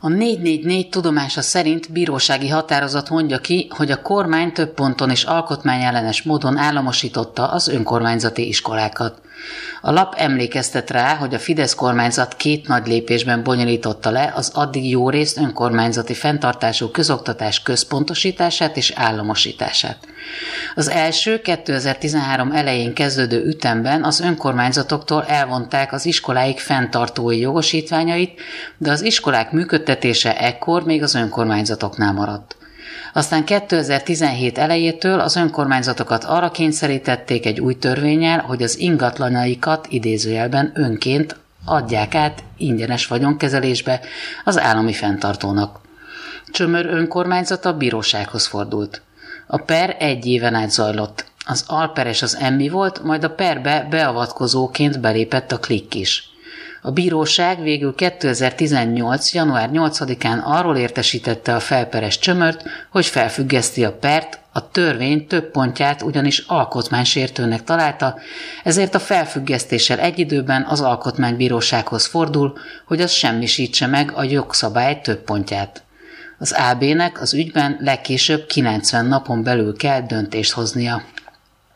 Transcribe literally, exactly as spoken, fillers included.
A négy négy négy tudomása szerint bírósági határozat mondja ki, hogy a kormány több ponton és alkotmányellenes módon államosította az önkormányzati iskolákat. A lap emlékeztet rá, hogy a Fidesz kormányzat két nagy lépésben bonyolította le az addig jó részt önkormányzati fenntartású közoktatás központosítását és államosítását. Az első kétezer-tizenhárom elején kezdődő ütemben az önkormányzatoktól elvonták az iskoláik fenntartói jogosítványait, de az iskolák működtetése ekkor még az önkormányzatoknál maradt. Aztán kétezer-tizenhét elejétől az önkormányzatokat arra kényszerítették egy új törvénnyel, hogy az ingatlanaikat idézőjelben önként adják át ingyenes vagyonkezelésbe az állami fenntartónak. Csömör önkormányzata bírósághoz fordult. A per egy éven át zajlott. Az alperes az Emmi volt, majd a perbe beavatkozóként belépett a Klikk is. A bíróság végül kétezer-tizennyolc. január nyolcadikán arról értesítette a felperes Csömört, hogy felfüggeszti a pert, a törvény több pontját ugyanis alkotmánysértőnek találta, ezért a felfüggesztéssel egy időben az alkotmánybírósághoz fordul, hogy az semmisítse meg a jogszabály több pontját. Az á bének az ügyben legkésőbb kilencven napon belül kell döntést hoznia.